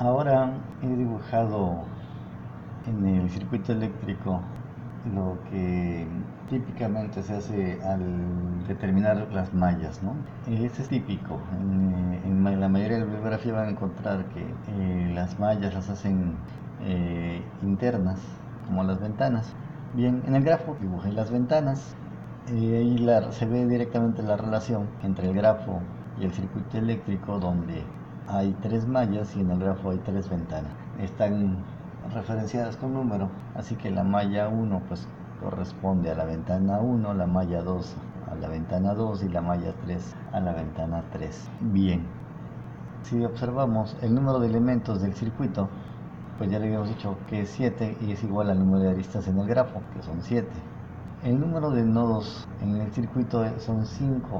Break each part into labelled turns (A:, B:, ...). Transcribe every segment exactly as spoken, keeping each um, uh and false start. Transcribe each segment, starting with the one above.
A: Ahora he dibujado en el circuito eléctrico lo que típicamente se hace al determinar las mallas, ¿no? Este es típico. En, en la mayoría de la bibliografía van a encontrar que eh, las mallas las hacen eh, internas, como las ventanas. Bien, en el grafo dibujé las ventanas. Eh, ahí la, se ve directamente la relación entre el grafo y el circuito eléctrico, donde hay tres mallas y en el grafo hay tres ventanas. Están referenciadas con número, así que la malla uno pues corresponde a la ventana uno, la malla dos a la ventana dos y la malla tres a la ventana tres. Bien, si observamos el número de elementos del circuito, pues ya le habíamos dicho que es siete y es igual al número de aristas en el grafo, que son siete. El número de nodos en el circuito son cinco.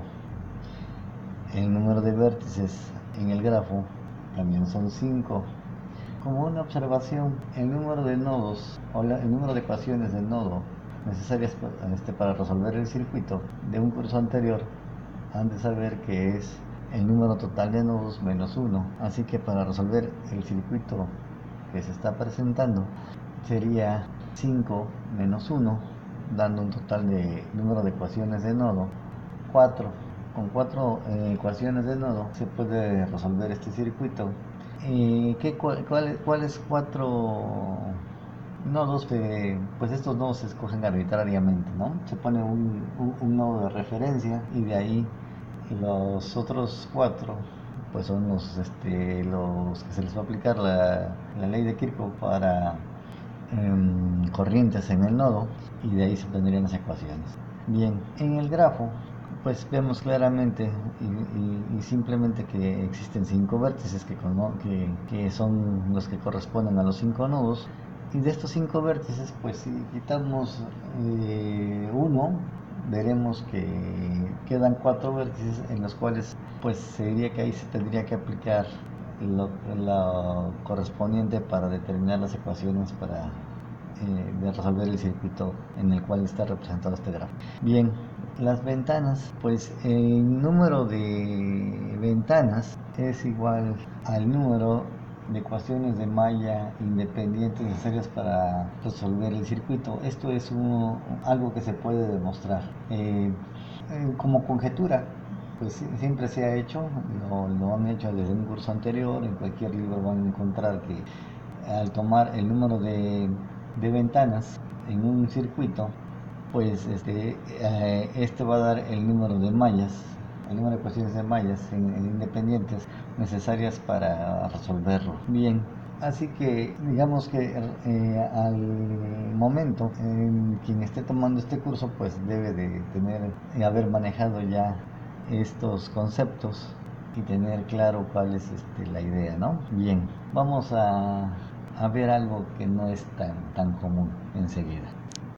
A: El número de vértices en el grafo también son cinco. Como una observación, el número de nodos o la, el número de ecuaciones de nodo necesarias este, para resolver el circuito de un curso anterior han de saber que es el número total de nodos menos uno. Así que para resolver el circuito que se está presentando sería cinco menos uno, dando un total de número de ecuaciones de nodo cuatro. Con cuatro eh, ecuaciones de nodo se puede resolver este circuito. Eh, ¿qué, cuál, cuál, ¿Cuáles cuatro nodos? De, pues estos nodos se escogen arbitrariamente, ¿no? Se pone un, un, un nodo de referencia y de ahí los otros cuatro pues son los, este, los que se les va a aplicar la, la ley de Kirchhoff para eh, corrientes en el nodo, y de ahí se obtendrían las ecuaciones. Bien, en el grafo pues vemos claramente y, y, y simplemente que existen cinco vértices que, que, que son los que corresponden a los cinco nodos, y de estos cinco vértices pues si quitamos eh, uno, veremos que quedan cuatro vértices en los cuales pues se diría que ahí se tendría que aplicar lo, lo correspondiente para determinar las ecuaciones para eh, de resolver el circuito en el cual está representado este grafo. Bien, las ventanas, pues el número de ventanas es igual al número de ecuaciones de malla independientes necesarias para resolver el circuito. Esto es uno, algo que se puede demostrar eh, eh, como conjetura. Pues siempre se ha hecho, lo, lo han hecho desde un curso anterior. En cualquier libro van a encontrar que al tomar el número de, de ventanas en un circuito, pues este, eh, este va a dar el número de mallas, el número de ecuaciones de mallas en, en independientes necesarias para resolverlo. Bien, así que digamos que eh, al momento en quien esté tomando este curso pues debe de tener y haber manejado ya estos conceptos y tener claro cuál es este, la idea, ¿no? Bien, vamos a, a ver algo que no es tan, tan común enseguida.